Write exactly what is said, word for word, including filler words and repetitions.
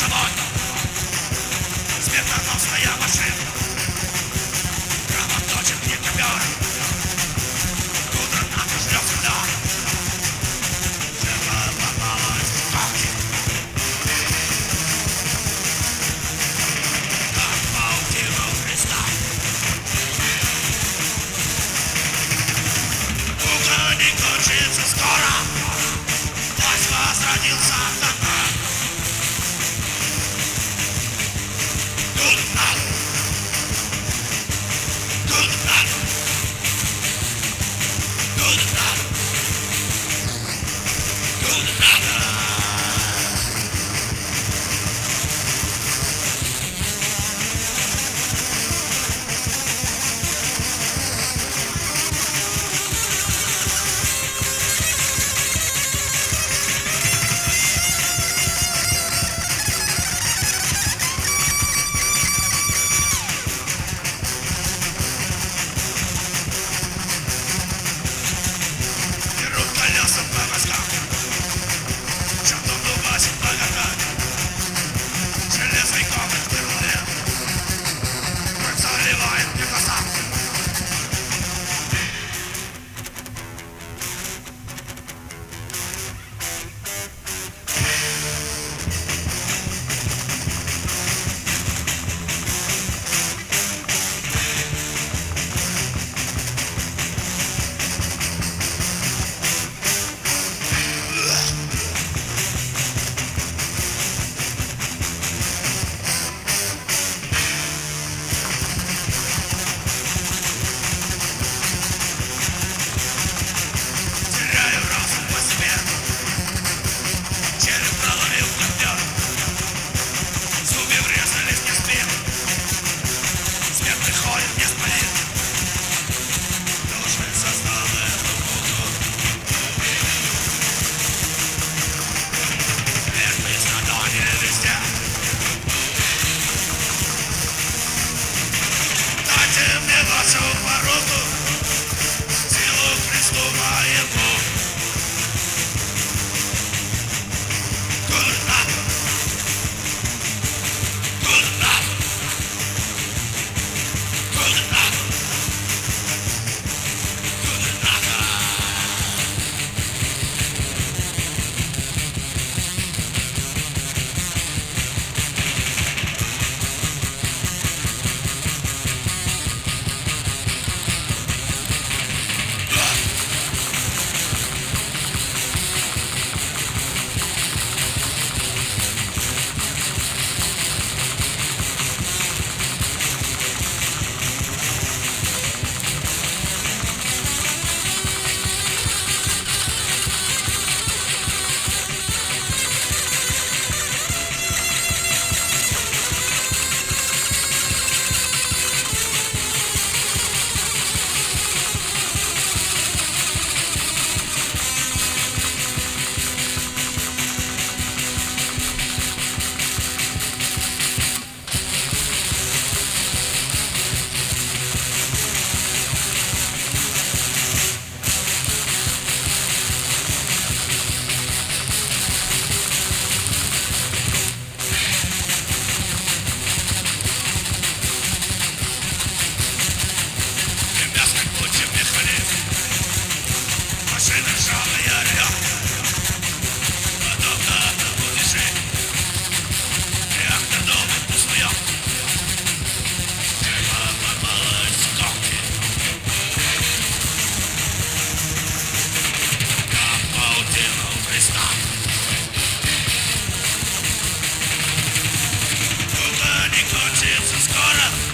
собой смертоносная машина. Кровоточит мне ковер, губернатор ждет сюда. Жена ломалась в кофе, как паутина у Христа. Утро не кончится скоро, власть возродился тогда. Good night. Good night. Good night. Good night. Железный комнат в Берлине заливает мне глаза. Дайте мне вашу поруку, силу Христу моему. Good night. Good night. Good night. Good night. Машина ржавая рёк, подобно одному движению. Реактор долбит по своём. Тело ломалось в кофе, как паутина у Христа. Утро не кончится скоро.